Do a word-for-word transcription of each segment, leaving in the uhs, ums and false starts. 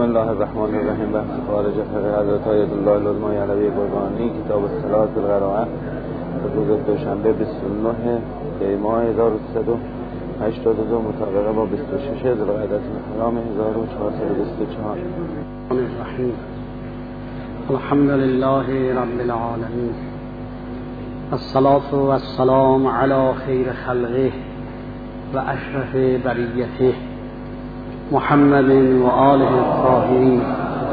بسم الله الرحمن الرحیم. بحث خارج فقه حضرت آیت الله العظمی علوی قربانی، کتاب الصلاة بالقراءة، روز دوشنبه بیست و نه دی ماه هزار و سیصد و هشتاد و دو مطابق با بیست و شش ذوالقعده الحرام هزار و چهارصد و بیست و چهار. الرحیم. الحمد لله رب العالمین، الصلاة والسلام علی خیر خلقه و اشرف بریته محمد و آله الطاهرین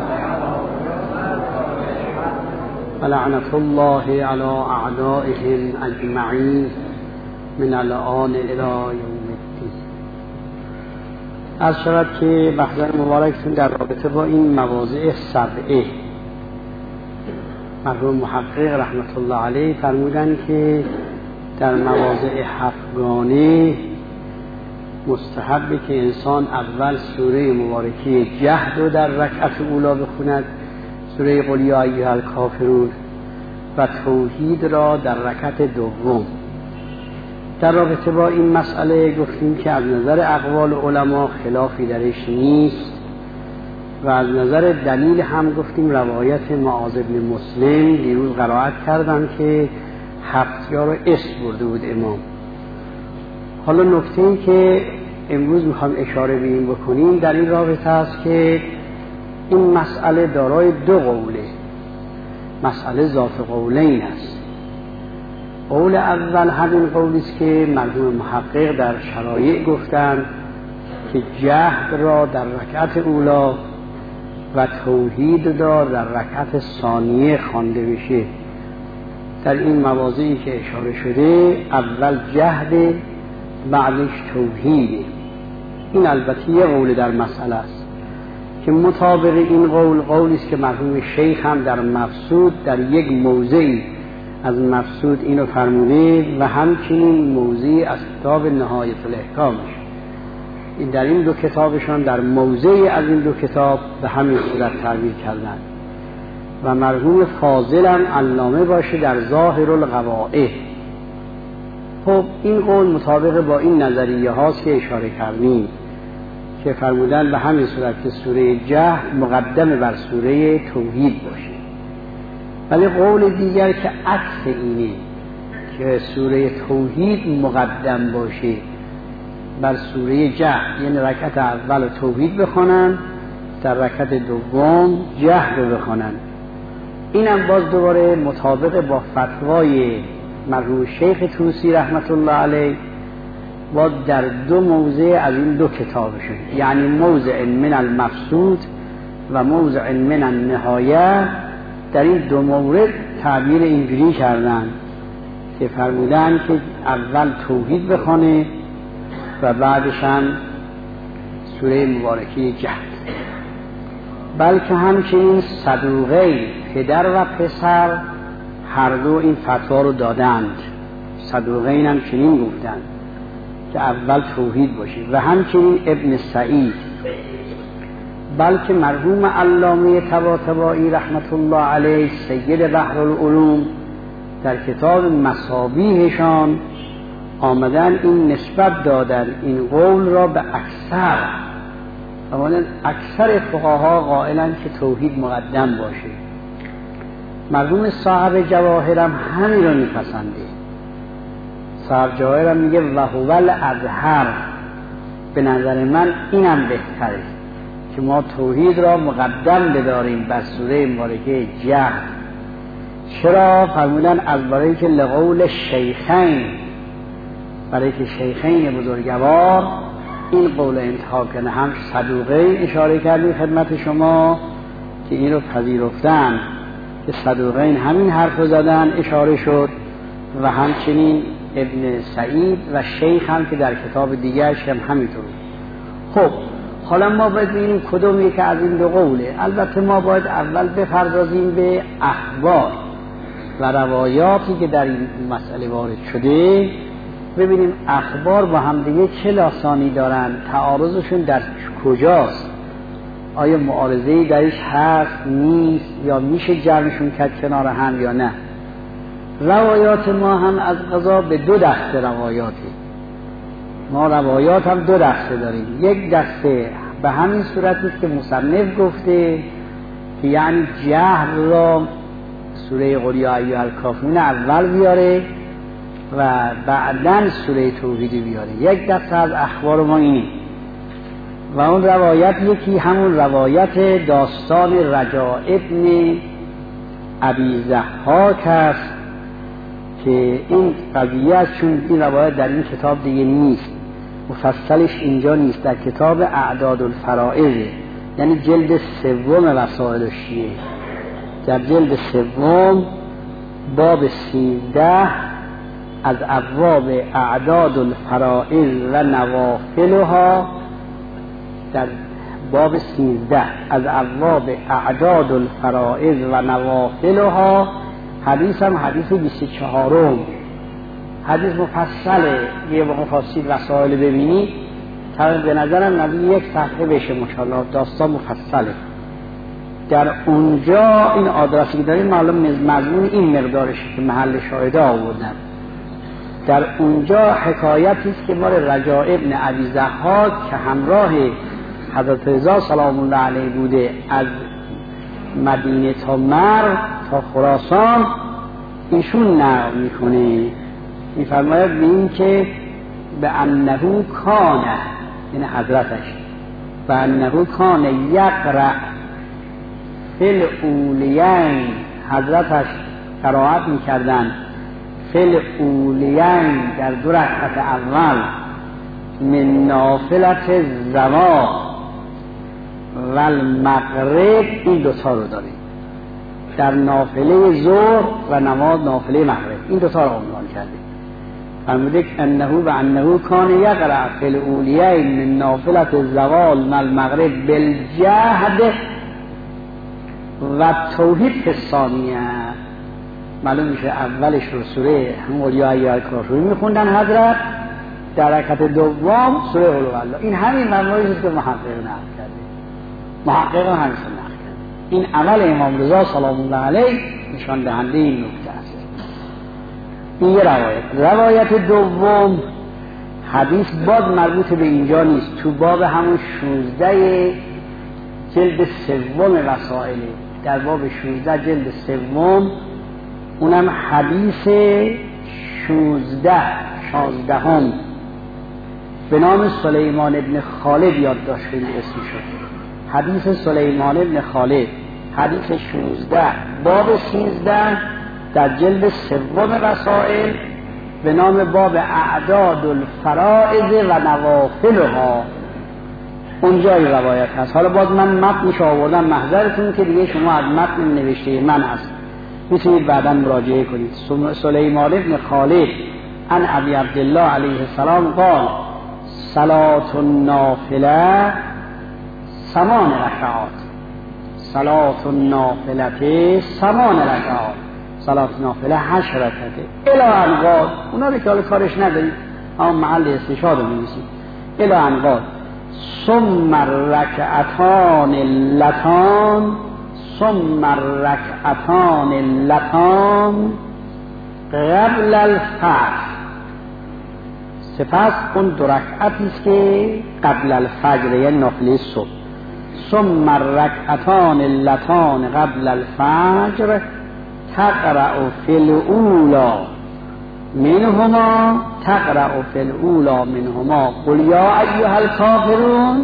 و لعنت الله علی اعدائهم اجمعین من الآن الی یوم الدین. از شود که محضر مبارکتون در رابطه با این مواضع سبعه، مرحوم محقق رحمت الله علیه فرمودن که در مواضع هفتگانه مستحبه که انسان اول سوره مبارکه جهد رو در رکعت اولا بخوند، سوره قل یا ایها الکافرون، و توحید را در رکعت دوم. در رابطه با این مسئله گفتیم که از نظر اقوال علما خلافی درش نیست و از نظر دلیل هم گفتیم روایت معاذ بن مسلم دیروز قرائت کردن که هفت یا رو اسم برده بود امام. حالا نکته ای که امروز میخوام اشاره به این بکنیم در این رابطه است که این مسئله دارای دو قوله، مسئله ذات قولین است. قول اول همین قولی است که مرحوم محقق در شرایع گفتند که جهد را در رکعت اولا و توحید را در رکعت ثانیه خوانده بشه. در این مواضعی که اشاره شده اول جهد بعدش توحید. این البته یه قول در مسئله است که مطابق این قول قولی است که مرحوم شیخ هم در مفسود در یک موضعی از مفسود اینو فرموده و همچنین موضعی از کتاب نهایت الاحکامش. این در این دو کتابشان در موضعی از این دو کتاب به همین صورت تعبیر کردند و مرحوم فاضل هم علامه باشه در ظاهر القواعد. خب این قول مطابق با این نظریه هاست که اشاره کردیم که فرمودن به همین صورت که سوره جهد مقدم بر سوره توحید باشه. ولی قول دیگر که عکس اینه که سوره توحید مقدم باشه بر سوره جهد، یعنی رکعت اول توحید بخونن در رکعت دوم جهد رو بخونن. اینم باز دوباره مطابق با فتوای مرحوم شیخ طوسی رحمت الله علیه باز در دو موضع از این دو کتابشون، یعنی موضع من المفسود و موضع من النهایه، در این دو مورد تعبیر اینجوری کردن که فرمودن که اول توحید بخونه و بعدش هم سوره مبارکه جهد. بلکه همچنین صدوقین پدر و پسر هر دو این فتوا رو دادند. صدوقین هم چنین گفتند که اول توحید باشه و همچنین ابن سعید. بلکه مرحوم علامه طباطبایی رحمت الله علیه سید بحر العلوم در کتاب مصابیحشان آمدن این نسبت دادن این قول را به اکثر، اولا اکثر فقها قائلن که توحید مقدم باشه. مرحوم صاحب جواهر هم همین را میپسنده. صاحب جواهر هم میگه و هو الازهر، به نظر من اینم بهتره که ما توحید را مقدم بداریم بر سوره مبارکه جهد. چرا؟ فرمودن از برای که لقول شیخین، برای که شیخین بزرگوار این قول انتخاب کنه. هم صدوقین اشاره کردیم خدمت شما که این رو پذیرفتن که صدوقین همین حرف رو زدن، اشاره شد، و همچنین ابن سعید و شیخ هم که در کتاب دیگرش هم همینطور. خب حالا ما باید ببینیم کدومی که از این دو قوله. البته ما باید اول بپردازیم به اخبار و روایاتی که در این مسئله وارد شده، ببینیم اخبار با هم دیگه چه لاسانی دارن، تعارضشون در کجاست، آیا معارضه‌ای درش هست نیست، یا میشه جمعشون کرد کنار هم یا نه. روایات ما هم از قضا به دو دسته روایاتی. ما روایات هم دو دسته داریم. یک دسته به همین صورت است که مصنف گفته که یعنی جهل را سوره قل یا ایها الکافرون اول بیاره و بعداً سوره توحید بیاره. یک دسته از اخبار ما اینه و اون روایت یکی همون روایت داستان رجاء ابن ابی ضحاک است که این قضیه چون این روایت در این کتاب دیگه نیست، مفصلش اینجا نیست، در کتاب اعداد الفرائض یعنی جلد سوم وسائل شیعه، در جلد سوم باب سیزده از ابواب اعداد الفرائض و نوافلها، در باب سیزده از ابواب اعداد الفرائض و نوافلها حدیث هم حدیث بیست و چهارم، حدیث مفصله. یه مفصل وسائل ببینی تا به نظرم نزدیک یک صفحه بشه ماشاءالله، داستان مفصله. در اونجا این آدرسی که داریم معلوم مضمون این مقدارشه که محل شاهده آوردن. در اونجا حکایتی است که مال رجاء ابن ابی ضحاک که همراه حضرت رضا سلام الله علیه بوده از مدینه تا مرو تا خراسان، ایشون نقل میکنه، میفرماید به این که به انه کان، یعنی حضرتش، به انه کان یقرأ فی الاولیین، حضرتش قرائت میکردن فی الاولیین در دو رکعت اول من نافلت الزوا و المغرب، این دوتا رو داریم در نافله ظهر و نماز نافله مغرب، این دوتا رو عنوان کرده. فرموده انه و انه کان یقرأ فی الاولیین من نافلت الزوال و المغرب بالجهد و توحید فی الثانیه. معلوم میشه اولش رو سوره هم قل یا ایها الکافرون میخوندن حضرت، در رکعت دوم سوره قل هوالله. این همین معنایی است که محقق نقل کرده، محقق هم همین نقل کرده. این عمل امام رضا سلام الله علیه نشان دهنده این نکته است. این یه روایت. روایت دوم حدیث باز مربوط به اینجا نیست، تو باب همون شوزده جلد سوم وسائل، در باب شوزده جلد سوم، اونم حدیث شوزده شازدهم به نام سلیمان ابن خالد یادداشت خیلی اسمی شد. حدیث سلیمان ابن خالد، حدیث شوزده باب سیزده در جلد سوم وسائل به نام باب اعداد الفرائض و نوافلها، اونجای روایت هست. حالا باز من متنش آوردم، محضرتون که دیگه شما از متن نوشته من هست میتونید بعدا مراجعه کنید. سلیمان ابن خالد عن ابی عبدالله علیه السلام قال صلاة النافله ثمان رکعات، صلاة النافله ثمان رکعات، صلاة نافله هشت رکعته الی انقاد. اونا رو که حالا کارش ندارید، اما محل استشهاد رو می‌نویسید. الی انقاد ثم رکعتان اللتان، ثم رکعتان اللتان قبل الفجر. سپس اون دو رکعتی است که قبل الفجر یعنی نافله صبح. ثم رکعتان اللتان قبل الفجر تقرأ فی الاولی منهما، تقرأ فی الاولی منهما قل یا ایها الکافرون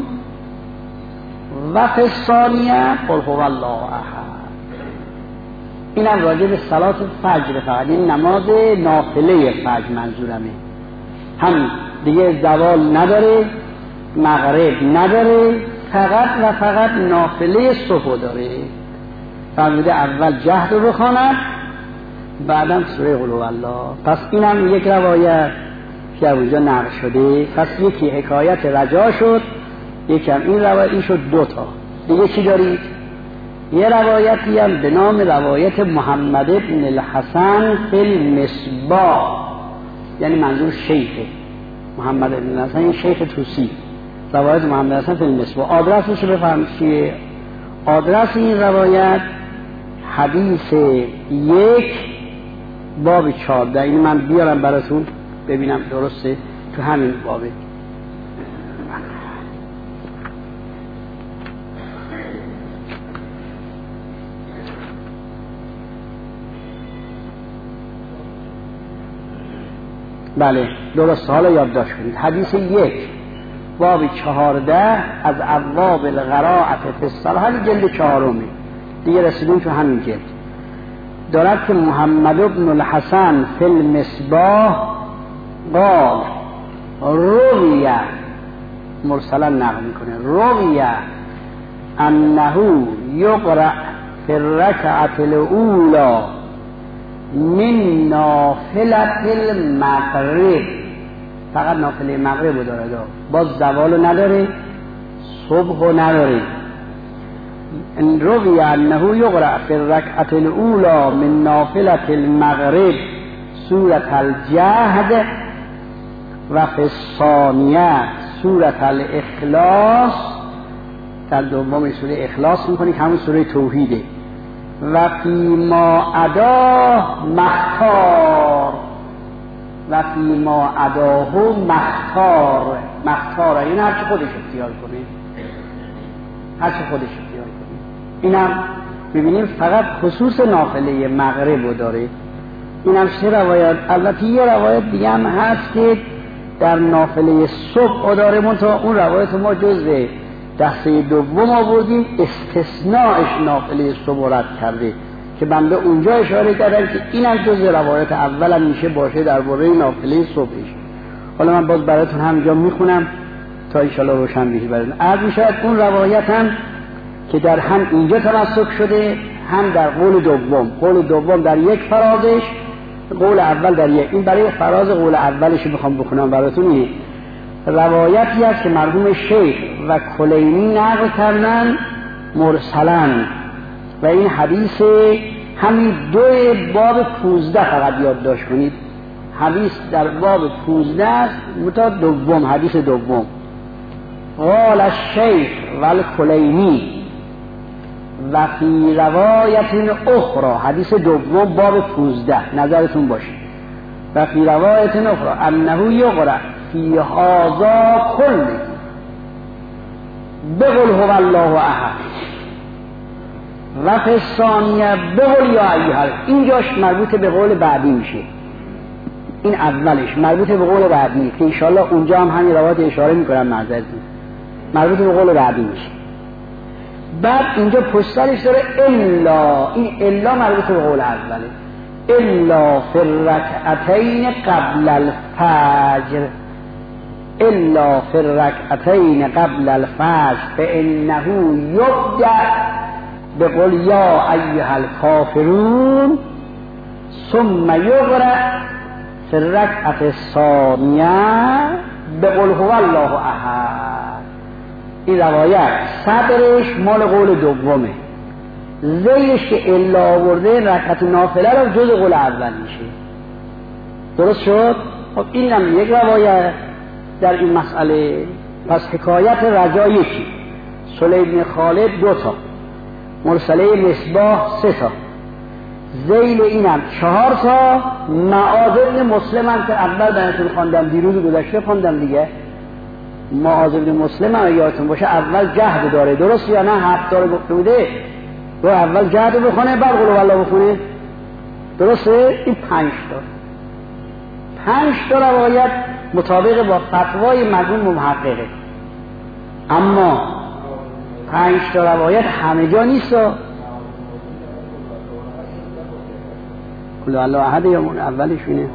و فی الثانیه قل هو الله احد. این هم راجع به صلات فجر، فقط این نماز نافله فجر منظورمه، هم دیگه زوال نداره، مغرب نداره، فقط و فقط نافله صبح داره. فرموده اول جهد رو بخواند بعدم سوره قل هوالله. پس این هم یک روایت که اونجا نقل شده. پس یکی حکایت رجا شد، یکی هم این روایت، این شد دوتا. دیگه چی دارید؟ یه روایتی هم به نام روایت محمد ابن الحسن فی المصباح، یعنی منظور شیخه محمد ابن الحسن، این شیخ توسی. روایت محمد الحسن فی المصباح آدرسش رو بفهمید چیه؟ آدرس این روایت حدیث یک باب چهارده. این من بیارم براتون ببینم درسته، تو همین بابه بله درست، حالا یادداشت کنید. حدیث یک باب چهارده از ابواب القراءة فی الصلاة، جلد چهارمی دیگه رسیدیم تو همین جلد. دارد که محمد بن الحسن فی المصباح قال رویه، مرسلا نقل میکنه، رویه انه یقرأ فی الرکعة الاولی من نافلة المغرب، فقط نافله مغرب رو داره، باز زوال نداره، صبح نداره. ان روی انه یقرأ فی الرکعة الاولی من نافلة المغرب سورة الجهد و فی الثانیه سورة الاخلاص، در دوم سوره اخلاص میکنی که همون سوره توحیده. و فی ما ادا مختار، و فی ما اداه مختار، مختار این هر چه خودش اختیار کنه، هر چه خودش اختیار کنه. اینم ببینیم فقط خصوص نافله مغرب رو داره. اینم سه روایت. البته یه روایت دیگه هم هست که در نافله صبح داره، منتها اون روایت ما جزء دسته دوم آوردیم، استثناءش نافله صبح رد کرده که بنده اونجا اشاره کردم که اینم جزء روایت اول هم میشه باشه درباره نافله صبحش. حالا من باز براتون همینجا میخونم تا انشالله روشن بشه براتون. عرض میشود اون روایت هم که در هم اینجا تمسک شده، هم در قول دوم. قول دوم در یک فرازش، قول اول در یک. این برای فراز قول اولش میخوام بخونم براتون. اینه روایتی است که مرحوم شیخ و کلینی نقل کردن مرسلا، و این حدیث همین دو باب پوزده فقط یادداشت کنید. حدیث در باب پوزده است، متا دوم، حدیث دوم. قال الشیخ و الکلینی و فی روایت اخرى، حدیث دوم باب پوزده، نظرتون باشه. و فی روایت اخرى انه یقرأ فی هذا کله بقل هو الله احد و فی الثانیه بقل یا ایها. اینجاش مربوط به قول بعدی میشه، این اولش مربوط به قول بعدی که انشاءالله اونجا هم همین روایت اشاره میکنم، معذرتون مربوط به قول بعدی میشه. بعد اینجا پشترش داره الا، این الا مربوط به قول اوله، الا فی الرکعتین قبل الفجر، الا فی الرکعتین قبل الفجر فانه یبدأ بقل یا ایها الکافرون ثم یقرأ فی الرکعة الثانیه بقل هو الله احد. این روایت صدرش مال قول دومه، زیرش که الا آورده رکعت نافله رو جز قول اول میشه. درست شد؟ خب این هم یک روایت در این مسئله. پس حکایت رجا یکی، سلیم بن خالد دو تا، مرسله مصباح سه تا، ذیل اینم چهار تا، معاذ بن مسلم هم که اول بینتون خواندم، دیروز گذشته خواندم دیگه. معاذ بن مسلم هم یادتون باشه اول جهد داره، درست یا نه؟ هفت داره گفته بوده و اول جهد بخونه بعد قل هو الله بخونه، درسته؟ این پنج تا پنج تا روایت مطابق با فتوای مرحوم محققه. اما پنج تا روایت همه جا نیست. قل هو الله احد یا اولش اینه؟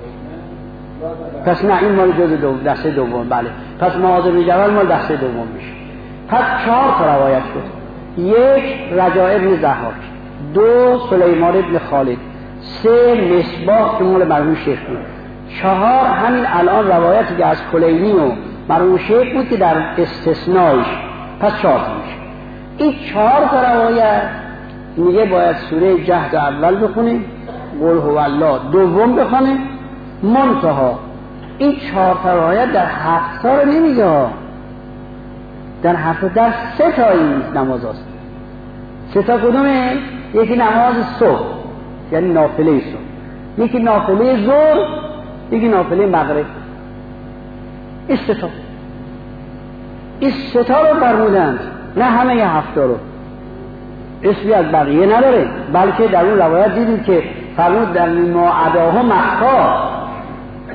پس نه، این مال جز دو دسته دوم. بله، پس معاذ بن جبل مال دسته دوم میشه. پس چهار تا روایت شد. یک رجاء ابن ضحاک، دو سلیمان ابن خالد، سه مصباح که مال مرحوم شیخ بود، چهار همین الان روایتی که از کلینی و مرحوم شیخ بود که در استثنائش، پس چهار تا میشه. این چهار تا روایت میگه باید سوره جهد اول بخونه، قل هو الله دوم بخونه، منتها این چهار تا روایت در هفت تا رو نمیگه، در هفت در سه تا این نماز هست. سه تا کدومه؟ یکی نماز صبح یعنی نافله صبح، یکی نافله ظهر، یکی نافله مغرب. این سه تا این سه تا رو فرمودند، نه همه ی هفت رو. اسمی از بقیه نداره، بلکه در اون روایت دیدیم که فرمود در ما عداها مختار،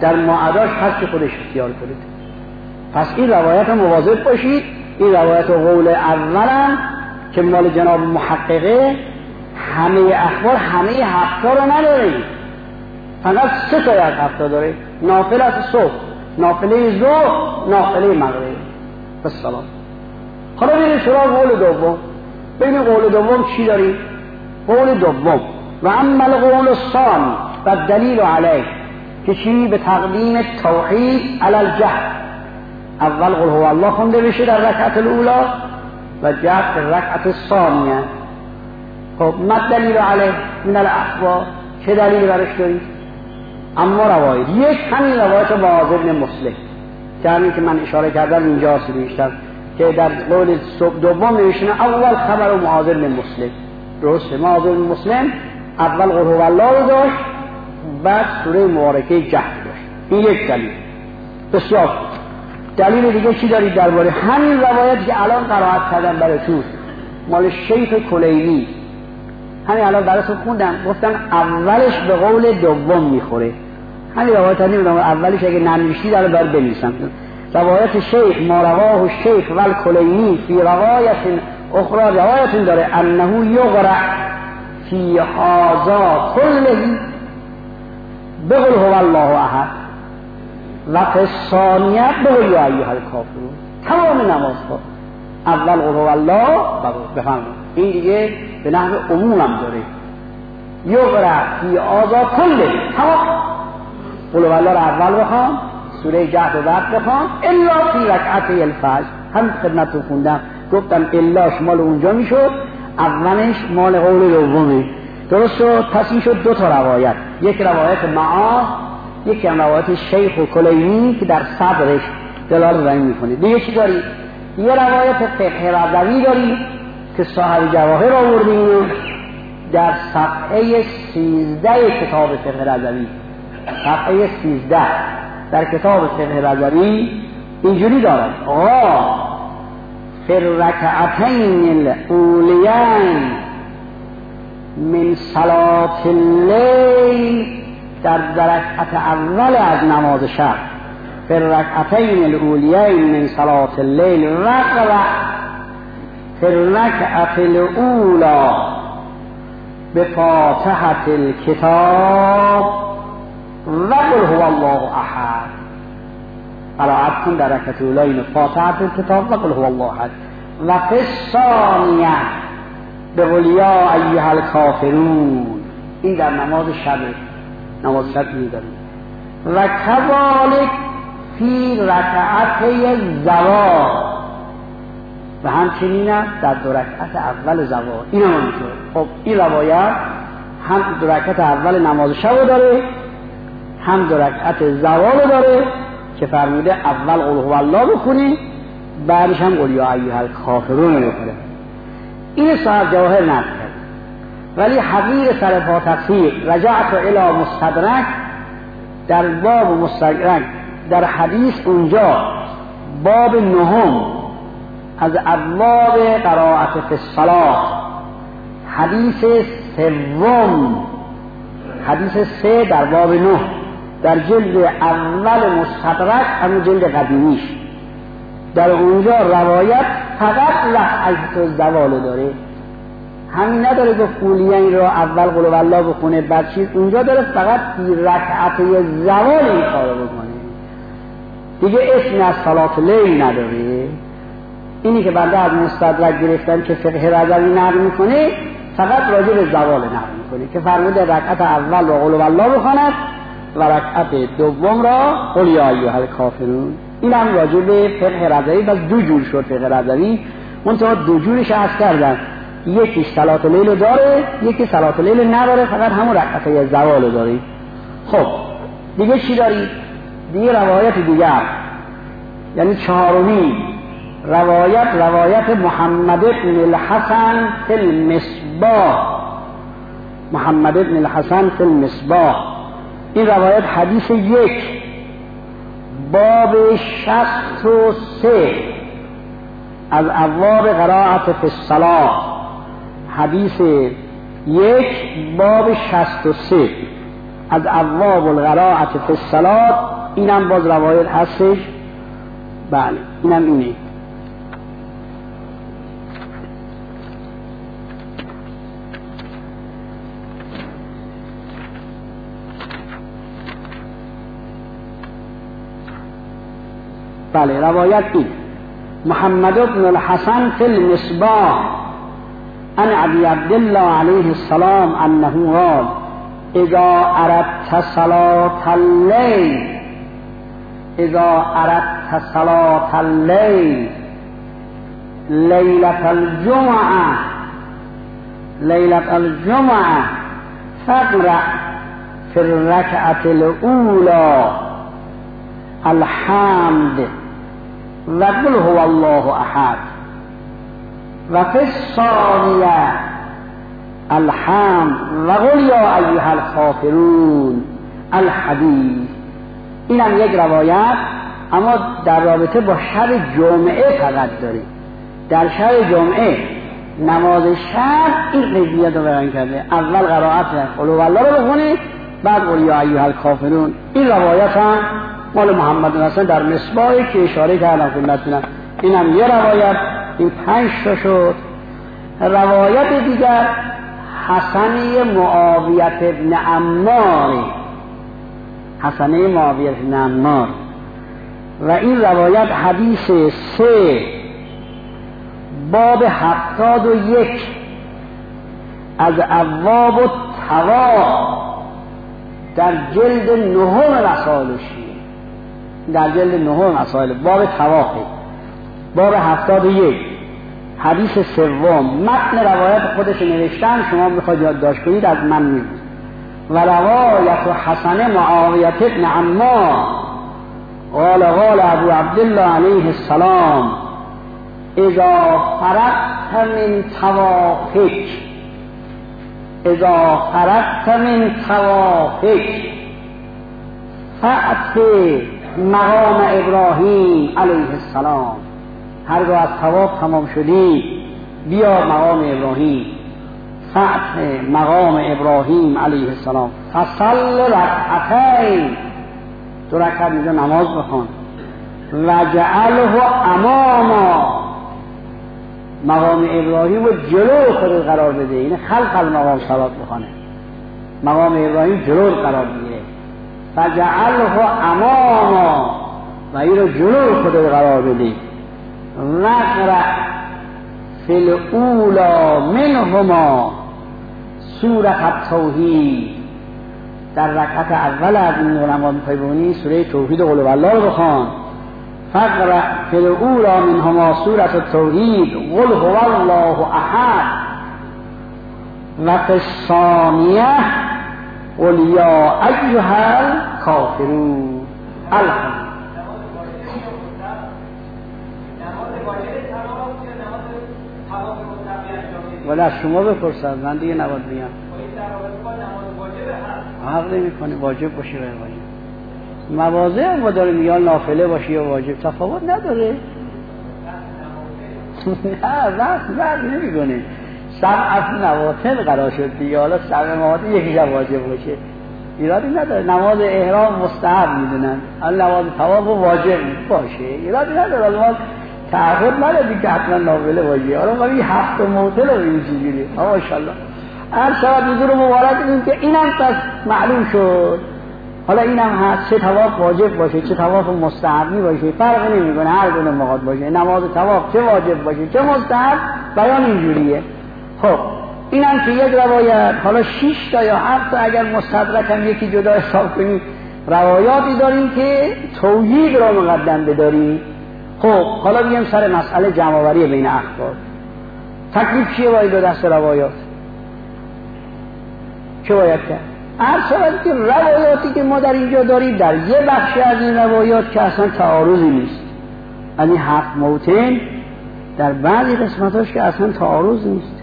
در معداش هر خودش اختیار کنید. پس این روایت رو مواظب باشید. این روایت و قول اولم که مال جناب محققه همه اخبار همه هفتا رو نداره، فقط سه تا از هفتا داره، نافله از صبح، نافله ظهر، نافله مغرب. بسلام. حالا بریم سراغ قول دوم. ببین قول دوم چی داریم؟ قول دوم و اما القول الثانی و دلیل علیه که چی؟ به تقدیم توحید علی الجهل. اول قل هو الله خونده بشه در رکعت الاولا و جهل در رکعت ثانیه. خب ما دلیل علیه من الاخبار؟ چه دلیل برش دارید؟ اما روایت یک همین روایت معاذ بن مسلم که همین که من اشاره کردم اینجاست بیشتر که در قول دوم نوشته اول خبر معاذ بن مسلم. درسته؟ معاذ بن مسلم اول قل هو الله رو داشت، بعد سوره مبارکه جهل داشت. این یک دلیل. بسیار. دلیل دیگه چی دارید درباره همین روایت که الان قرائت کردم براتون، مال شیخ کلینی، همین الان براتون خوندم، گفتم اولش به قول دوم میخوره. همین روایت نمیدونم اولش اگه ننوشتید الان باید بنویسم. روایت شیخ ما رواه الشیخ والکلینی فی روایت اخرى روایت داره انه یقرأ فی هذا کله بقل هو الله احد و فی الثانیه بقل یا ایها الکافرون. تمام نماز ها اول قل هو الله بفهمون. این دیگه به نحو عموم هم داره. یقرأ فی هذا کله، تمام قل هو الله رو اول بخوام، سوره جهل رو بعد بخوام، الا فی رکعت الفجر. هم خدمتتون خوندم گفتم الاش مال اونجا میشد، اولش مال قول دومه. درست شد؟ پس این شد دو تا روایت، یک روایت معاذ، یک روایت شیخ و کلینی که در صدرش دلالت بر این میکنه. دیگه چی داری؟ یه روایت فقه رضوی داری که صاحب جواهر آوردیم در صفحه سیزده کتاب فقه رضوی. صفحه سیزده در کتاب فقه رضوی اینجوری دارد: آقا فی الرکعتین الاولیین من صلاة اللیل، در رکعت اول از نماز شب، فی الرکعتین الاولیین من صلاة اللیل رقع فی الرکعت الاولا بفاتحة الکتاب و قل هو الله احد. قرائت کن در رکعت اولین فاتحة الکتاب و قل هو الله احد و فی الثانیه بقل یا ایها الکافرون. این در نماز شب، نماز شب می‌داریم. و کذالک فی رکعت زوال، و همچنین در دو رکعت اول زوال. این هم اینطور. خب این روایت هم دو رکعت اول نماز شب داره، هم دو رکعت زوال داره که فرموده اول قل هو الله بخونی، بعدش هم قل یا ایها الکافرون بخونه. این صاحب جواهر نقل کرد، ولی حقیر سرپا تفسیر رجعت الی مستدرک، در باب مستدرک در حدیث اونجا باب نهم از ابواب قرائت فی الصلاة، حدیث سوم، حدیث سه در باب نه در جلد اول مستدرک، همون جلد قدیمیش، در اونجا روایت فقط رکعت الزوال داره، همین نداره که اولیین را اول قل هو الله بخونه بعد چیز. اونجا داره فقط رکعت زوال این کارو بکنه، دیگه اسم از صلاة لیل نداره. اینی که بنده از مستدرک گرفتم که فقه رضوی نقل میکنه، فقط راجع به زوال نقل میکنه که فرموده رکعت اول را قل هو الله بخواند و رکعت دوم را قل یا ایها الکافرون. این هم راجع به فقه رضوی. بس دو جور شد فقه رضوی، منتها دو جورش عرض کردن، یکی صلاة لیل داره، یکی صلاة لیل نداره، فقط همون رکعت زوال داره. خب دیگه چی داری؟ دیگه روایت دیگر، یعنی چهارمی روایت، روایت محمد بن الحسن فی المصباح، محمد بن الحسن فی المصباح. این روایت حدیث یک باب شصت و سه از ابواب قرائت فی الصلاة، حدیث یک باب شصت و سه از ابواب القرائت فی الصلاة اینم باز روایت هستش. بله اینم اینه. بله روایت این محمد بن الحسن فی المصباح عن ابی عبدالله علیه السلام انه قال اذا اردت صلاة اللیل اذا اردت صلاة اللیل لیلة الجمعة لیلة الجمعة فاقرأ في الركعة الأولى الحمد وقل هو الله احد وفي الثانية الحمد وقل یا ایها الکافرون الحدیث. اینم یک روایت، اما در رابطه با شب جمعه فقط داریم. در شب جمعه نماز شب این قضیه رو بیان کرده. اول قرائت قل هو الله رو بخونید، بعد قل یا ایها الکافرون. این روایت هم مال محمد بن حسن در مصباحی که اشاره کردم خدمتتون. اینم یه روایت، این پنج تا شد. روایت دیگر حسنه معاویه ابن عمار، حسنه معاویه ابن عمار، و این روایت حدیث سه باب هفتاد و یک از ابواب و طواف در جلد نهم رسائل شیعه، در جلد نهم رسائل باب طوافه، باب هفتاد و یک حدیث سوم. متن روایت خودش نوشتم، شما میخواید یادداشت کنید از من میگید. و روایت حسن معاویه ابن عمار قال قال ابو عبدالله علیه السلام اذا فرغت من طوافک اذا فرغت من طوافک فأت مقام ابراهیم علیه السلام. هرگاه از طواف تمام شدی بیا مقام ابراهیم. فأت مقام ابراهیم علیه السلام فصل رکعتین، دو رکعت اینجا نماز بخوان. و جعله اماما، مقام ابراهیم رو جلو خود قرار بده، این خلف المقام صلات بخونه. مقام ابراهیم جلو قرار میگیره. فجعله اماما، و این رو جلو خود قرار بده. نقرأ فی الاولا منهما سورة التوحید، در رکعت اول از این نماز میخوای بخونی سوره توحید و قل هو الله رو بخوان. فقرأ فی الاولا منهما سورة التوحید قل هو الله احد و فی الثانیه قل یا ایها الکافرون الحمد. ولی از شما بپرسد، من دیگه نباید بگم. حق نمی کنی واجب باشی غیر واجب. مواضع ما داره میگن نافله باشی یا واجب، تفاوت نداره. نه وقت وقت نمی کنی. سبع نوافل قرار شد دیگه، حالا سبع نوافل یکی جا واجب باشه ایرادی نداره. نماز احرام مستحب میدونن، حالا نماز طواف واجب باشه ایرادی نداره. حالا تعهد ندادی که حتما نافله باشه. حالا ما این هفت موتل رو ببین چجوری. ها ماشاءالله. هر شب حضور مبارک دیدیم که اینم پس معلوم شد. حالا اینم هست، چه طواف واجب باشه چه طواف مستحبی باشه فرق نمیکنه، هر گونه موقع باشه. نماز طواف چه واجب باشه چه مستحب بیان اینجوریه. خب اینم که یک روایت. حالا شش تا یا هفت تا اگر مستدرک هم یکی جدا حساب کنیم روایاتی داریم که توحید را مقدم بداریم. خب حالا بیایم سر مسئله جمع‌آوری بین اخبار. تکلیف چیه باید دو دست روایات؟ چه باید کرد؟ هر صورت که روایاتی که ما در اینجا داریم در یه بخش از این روایات که اصلا تعارضی نیست، یعنی هفت موتن در بعضی قسمتاش که اصلا تعارض نیست،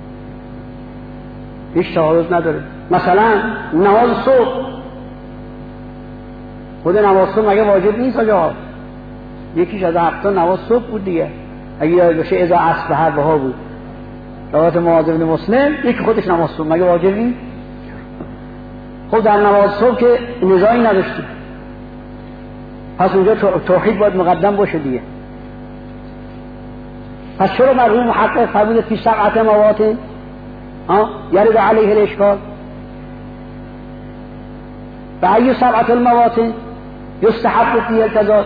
هیچ تعارض نداره. مثلا نماز صبح، خود نماز صبح مگه واجب نیست آجا؟ یکیش از هفت نماز صبح بود دیگه، اگه یاد باشه اذا اصبح بها بود. روایت معاذ بن مسلم یکی خودش نماز صبح مگه واجب نیست؟ خب در نماز صبح که نزاعی نداشتیم. پس اونجا توحید باید مقدم باشه دیگه. پس چرا مرحوم محقق فرمود فی سبعت مواطن یرد علیه الاشکال؟ و ای سبعت المواطن یستحب فیه التضاد؟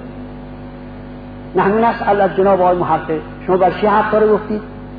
نحن نسأل از جناب آقای محقق شما بر چی حق داره گفتید؟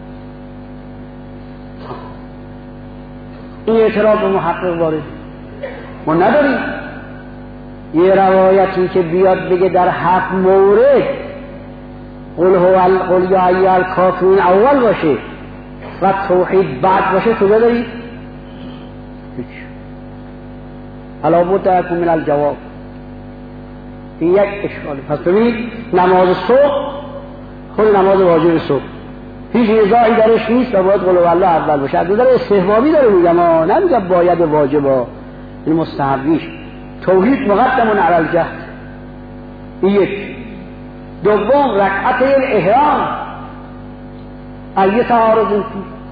این اعتراض به محقق وارد ما نداریم. یه روایتی که بیاد بگه در هفت مورد قل هو قل یا ایها الکافرون اول باشه و توحید بعد باشه کجا دارید؟ هیچ. الا بد لکم من الجواب. این یک اشکاله. پس ببینید نماز صبح خود نماز واجب صبح هیچ نزاعی درش نیست و باید قل هو الله اول باشه. از نظر استحبابی داره میگم، نمیگم باید واجبا، این مستحبیش. توحید مقدم علی الجهد. یک. دوم رکعت الاحرام ایه تعارض فی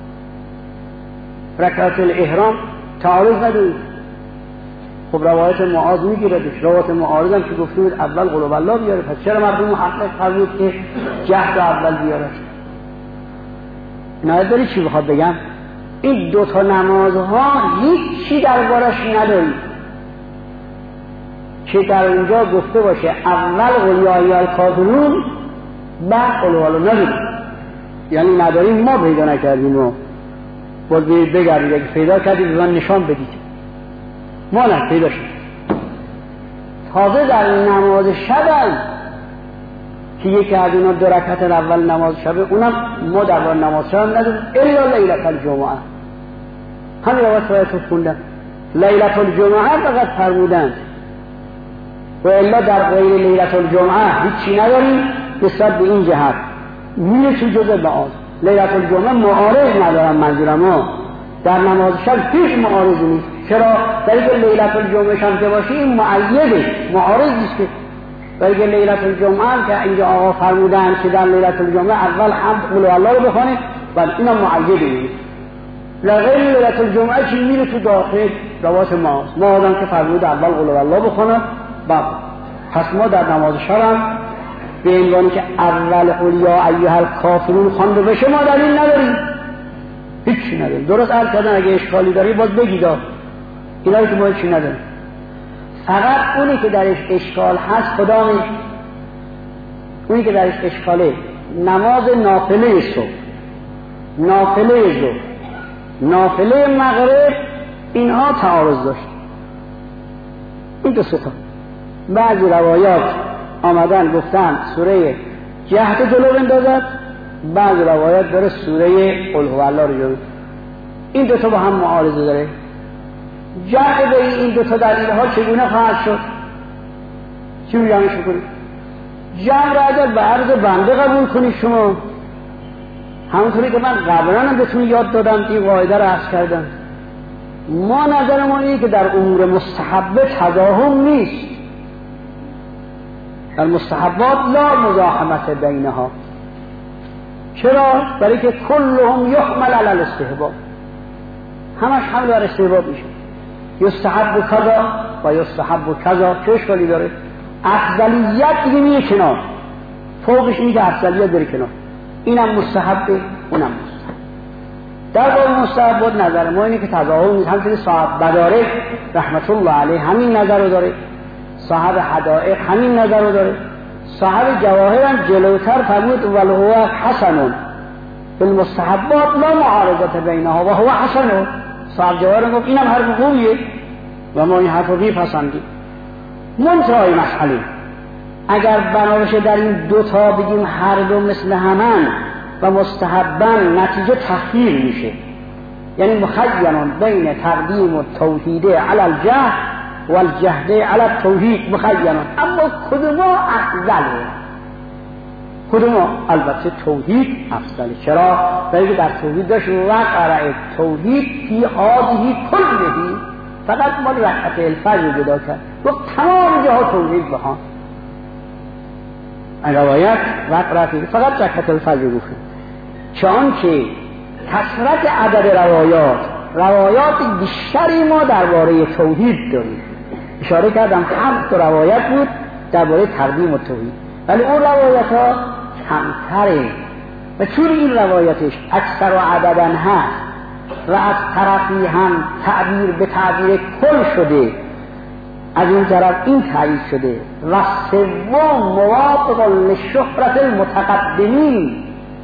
رکعت الاحرام تعارض نداره. خب روایت معاذ میگیردش، روایت معاذ هم که گفته بود اول قل هو الله بیاره، پس چرا مرحوم محقق فرمود که جهد اول بیاره؟ نه داری چی بخواد بگم؟ این دو تا نمازها هیچ چی دربارش نداری که در اونجا گفته باشه اول قل یا ایها الکافرون بعد قل هو الله. نداریم، یعنی نداریم، ما پیدا نکردیم و باید بگردید اگه پیدا کردید به من نشان بدید. ما نه پیدا شد. تازه در نماز شب که یکی از اونا دو رکعت اول نماز شب، اونم ما در نماز شب نداریم الا لیلة الجمعه. همین روایت رو خوندم، لیلة الجمعه فقط فرمودند و الا در غیر لیلة الجمعه هیچی نداریم. نسبت به این جهت میره تو جزء معاذ. لیلة الجمعه معارض ندارم، منظورم ها در نماز شب هیچ معارض نیست. چرا؟ در اینکه لیلة الجمعه شم که باشه این معیده، معارض نیست. که در اینکه لیلة الجمعه که اینجا آقا فرمودن که در لیلة الجمعه اول حمد قل هو الله رو بخونه، ولی اینا معیده نیست. لغیر لیلة الجمعه چی میره تو داخل روایت معاذ. ما آدم که فرمود اول قل هو الله بخونه بعد. پس ما در نماز شب هم به عنوان که اول قل یا ایها الکافرون خوانده بشه ما دلیل نداریم، هیچی نداریم. درست عرض کردن اگه اشکالی داری باز بگید، اینا که ما هیچی نداریم. فقط اونی که درش اشکال هست کدامه؟ اونی که درش اشکاله نماز نافله صبح، نافله ظهر، نافله مغرب، اینها تعارض داشت. این دو ستا بعضی روایات آمدن گفتن سوره جهد جلو بندازد، بعضی روایات داره سوره قل هو الله رو جلو. این دو تا با هم معارضه داره. جهد به این دو تا دلیل ها چگونه خواهد شد؟ چی رو جمعش کنید؟ جمع را اگر به عرض بنده قبول کنید شما، همونطوری که من قبلا هم بهتون یاد دادم این قاعده رو عرض کردم، ما نظر ما اینه که در امور مستحبه تضاهم نیست. در مستحبات لا مزاحمت بینها. چرا؟ برای که کلهم یحمل علی الاستحباب، همش حمل بر استحباب میشه. یستحب کذا و یستحب کذا، چه اشکالی داره؟ افضلیت دیگه میره کنار، فوقش میگه افضلیت بره کنار. اینم مستحبه اونم مستحب. در باب مستحبات نظر ما اینه که تضاهم نیست. همچنین صاحب بدارک رحمت الله علیه همین نظر رو داره، صاحب حدائق همین نظر رو داره، صاحب جواهر هم جلوتر فرمود ولهو حسن بالمستحبات لا معارضت بینها و هو حسن. صاحب جواهر گفت اینم حرف خوبیه و ما این حرف رو میپسندیم. منتهای مسئله اگر بنابشه در این دوتا بگیم هر دو مثل همان و مستحبن، نتیجه تخییر میشه، یعنی مخیرون بین تقدیم و توحید علی الجهد و الجهد علی التوحید مخیرون. اما کدوما افضله؟ کدوما؟ البته توحید افضله. چرا؟ برای در توحید داشت وقرع توحید فی هذه کلهی، فقط ما رکعت الفجر جدا کرد و تمام جاها توحید بخوان. روایت وقرع فقط رکعت الفجر گفتن، چون که کثرت عدد روایات روایات بیشتری ما درباره توحید داریم. اشاره کردم هفت روایت بود درباره تقدیم و توحید، ولی اون روایت ها کمتره و چون این روایتش اکثر و عددن هست و از طرفی هم تعبیر به تعبیر کل شده، از این طرف این تعبیر شده و سوم موافق لشهرت المتقدمین،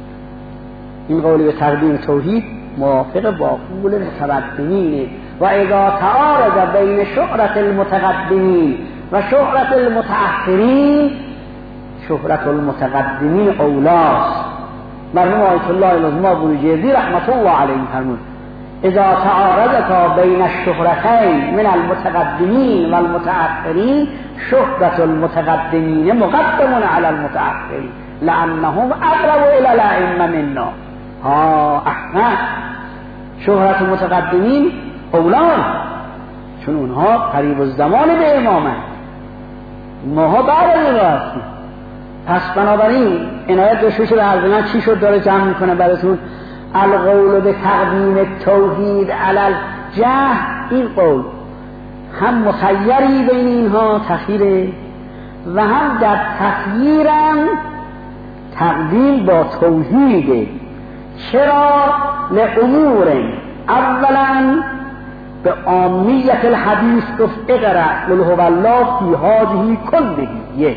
این قولی به تقدیم توحید موافق با قول متقدمینه. و اذا تعارض بین شهرت المتقدمین و شهرت المتأخرین شهرت المتقدمین اولاست. مرحوم آیت الله العظمی بروجردی رحمت الله علیه فرمود اذا تعارضتا بین الشهرتین من المتقدمین و المتأخرین شهرت المتقدمین مقدم علی المتأخرین لانهم اقرب الی الائمه منا. ها احمد شهرت المتقدمین اولان، چون اونها قریب الزمان به امامه، ماها بعد از اونها هستیم. پس بنابراین عنایت داشته شده عرض من چی شد داره جمع میکنه براتون. القول به تقدیم توحید علی الجهل، این قول هم مخیری بین اینها تخییره و هم در تخییرم تقدیم با توحیده. چرا؟ لامور اولا به عامیت الحدیث گفت اقرأ قل هو الله فی هذه کله یک.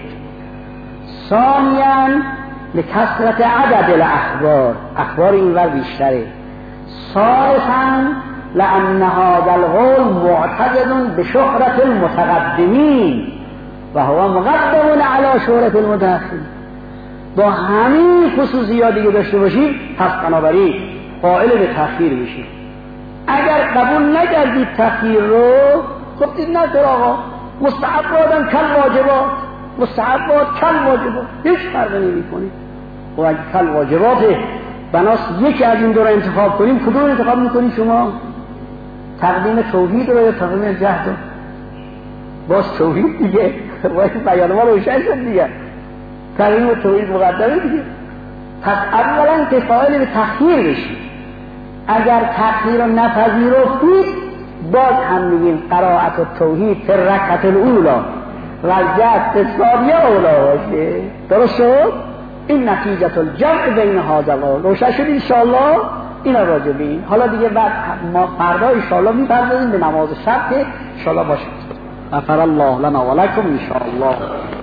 ثانیاً لکثرت عدد الاخبار، اخبار اینور بیشتره. ثالثاً لأن هذا القول معتقد بشهرة المتقدمین و هو مقدم علی شهرة المتأخرین. با همین خصوصیاتی که داشته باشید پس بنابراین قائل به تأخیر میشید. اگر قبول نکردید تأخیر رو گفتید نه در آقا مستحبات کل واجبات، مستحبات کل واجبات هیچ فرقی نمی‌کنه. و اگه کل واجباته بناس یکی از این دو رو انتخاب کنیم، کدوم انتخاب میکنید شما؟ تقدیم توحید رو یا تقدیم جهد رو؟ باز توحید دیگه، باید بیان ما روشن شد دیگه، تقدیم توحید مقدمه دیگه. پس اولا که قائل به تأخیر بشید. اگر تأخیر رو نپذیرفتید باز هم میگیم قرائت التوحید فی الرکعة الاولی و جهد ثانیه اولی باشه. درست شد؟ این نتیجه الجمع بین هذا و روشن شد انشاءالله. این راجع به این حالا دیگه بعد ما فردا انشاءالله میپردازیم به نماز شب که انشاءالله باشه. غفر الله لنا و لکم انشاءالله.